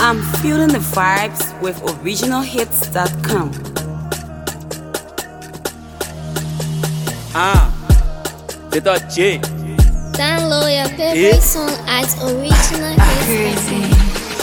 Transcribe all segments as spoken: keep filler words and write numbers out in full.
I'm feeling the vibes with original hits dot com. Ah, c'est toi, J. Download your favorite song at original hits dot com.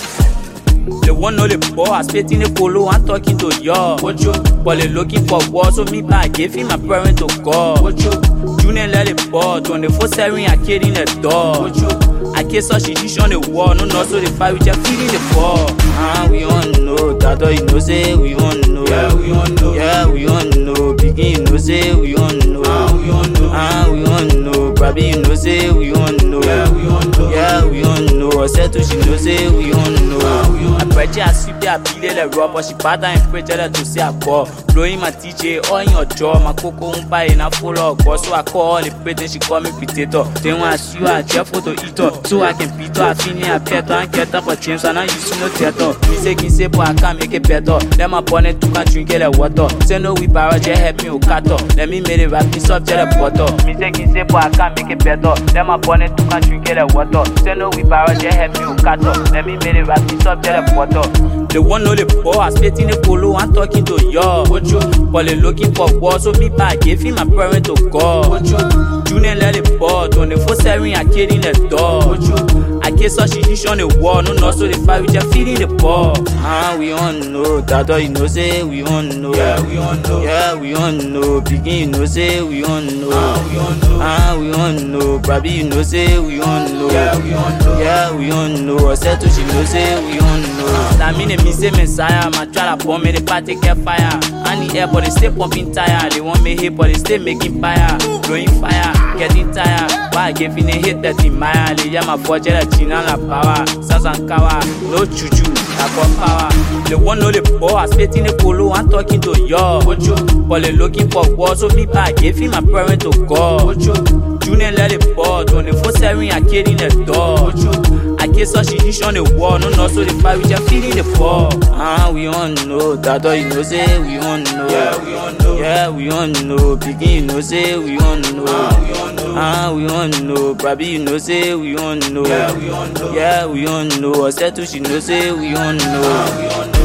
The one no the boss, spitting the polo and talking to y'all. What you? But they looking for war, so me back gave him my parent to God. What you? Junior let it ball, twenty-four seven I kid in the door. What you? I guess so she dish on the wall, no no so the fight with your feeling the ball. Ah, we all know, that all you know say we all know. Yeah, we all know. Yeah, we all know. Begin you know say we all know. Ah, we all know. Ah, we all know. Baby you know say we all know. Yeah, we all know. Yeah, we all know. I said to she know say we all know. Ah, we all know. I bet you I sweep the appeal the rub, but she bad and pressure to say I ball. Blowing my D J all in your jaw, my cocoa on buy in a full of boss. So I call all the pretend she call me potato. Then when I see you I cheerful to eat up. So I can beat her, I feel I pet her and get her for James and I used to know theater. Me say can say boy I can't make it better. Let my bonnet to can drink the water. Say no we barrage help me cut up. Let me make it rap me subject the butter. Me say can say boy I can't make it better. Let my bonnet to can drink the water. Say no we barrage help me cut up. Let me make it rap me subject the butter. The one know the boss, spitting the polo and talking to y'all. What you? But they looking for war, so me back gave him my parent to God. What you? Junior let it ball, twenty-four seven I kid in the door. What you? I guess so she dish on the wall, no no so the fight with your feeling the ball. Ah, we all know, that all you know say we all know. Yeah, we all know. Yeah, we all know. Begin you know say we all know. Ah, we all know. Ah, we all know. Baby you know say we all know. Yeah, we all know. Yeah, we all know. I said to she know say we all know. That mean me say Messiah, my try to bomb me the party get fire. And the air but they stay pumping tire. They want me hit but they stay making fire. Blowing fire, getting tired. Why giving a hit that in my alley? Yeah, my budget China la power, Sazankawa, no juju, I got power. The one know the boss, spitting the polo and talking to y'all. What you? But they looking for war, so me back gave him my parent to God. What you? Junior let it ball, twenty-four seven I kid in the door. What you? I guess so she dish on the wall, no no so the fight with your feeling the ball. Ah, we all know, that all you know say we all know. Yeah, we all know. Yeah, we all know. Begin you know say we all know. Ah, we all know. Ah, we all know. Baby you know say we all know. Yeah, we all know. Yeah, we all know. I said to she know say we all know. Ah, we all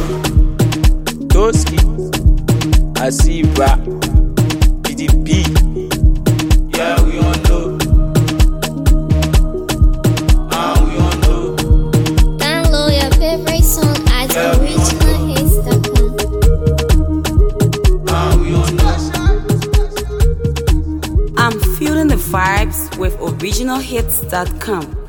know. Toski, I see rap, P D P. Yeah, we all know. Ah, we all know. Download your favorite song at original hits dot com. Ah, we all know. I'm feeling the vibes with original hits dot com.